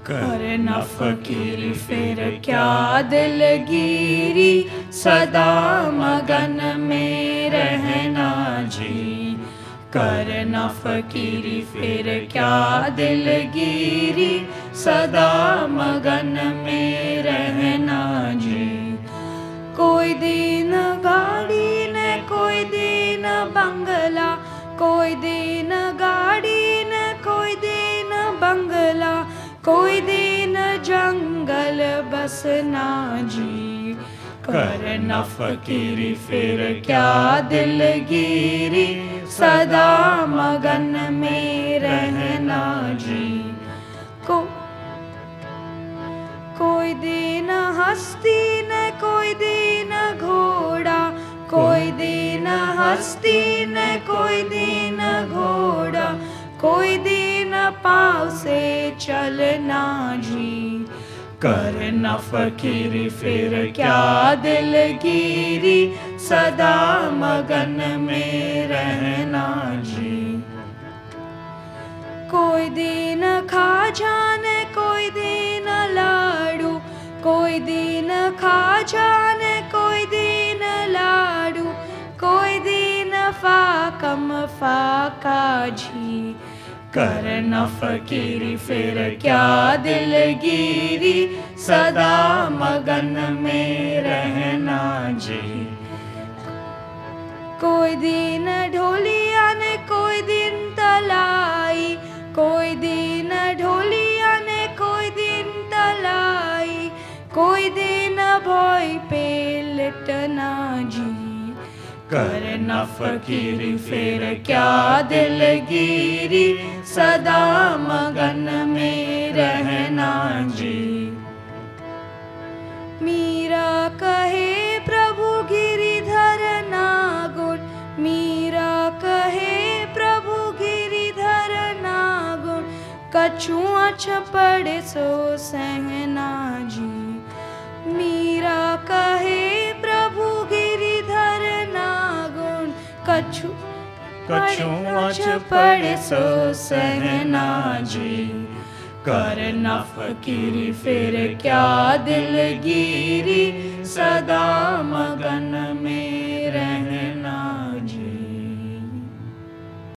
करना फकीरी फिर क्या दिलगिरी, सदा मगन में रहना जी। करना फकीरी फिर क्या दिलगिरी, सदा मगन में रहना जी। कोई दिन गाड़ी ने कोई दिन बंगला, कोई दिन गाड़ी ने कोई दिन बंगला, कोई दिन जंगल बसना जी। करना फकीरी फिर क्या दिलगिरी, सदा मगन में रहना जी। कोई दिन हस्ती न कोई दिन घोड़ा, कोई दिन हस्ती न कोई दिन घोड़ा, कोई दिन पाँव से चलना जी। करना फकीरी फिर क्या दिलगिरी, सदा मगन में रहना जी। कोई दिन खाजा ने कोई दिन लाडू, कोई दिन खाजा ने कोई दिन लाडू, कोई दिन फाकम फाका जी। करना फकीरी फिर क्या दिलगिरी, सदा मगन में रहना जी। कोई दिन ढोलिया ने कोई दिन तलाई, कोई दिन ढोलिया ने कोई दिन तलाई, कोई दिन भोई पे लिटना जी। करना फकीरी फिर क्या दिलगिरी, सदा मगन में रहना जी। मीरा कहे प्रभु गिरिधर नागुण, मीरा कहे प्रभु गिरिधर नागुण, कछुआ छपड़े सो सहना जी। मीरा कहे प्रभु गिरिधर नागुण, कछुआ छपड़े सो सहना जी। करना फकीरी फिर क्या दिलगिरी, सदा मगन में रहना।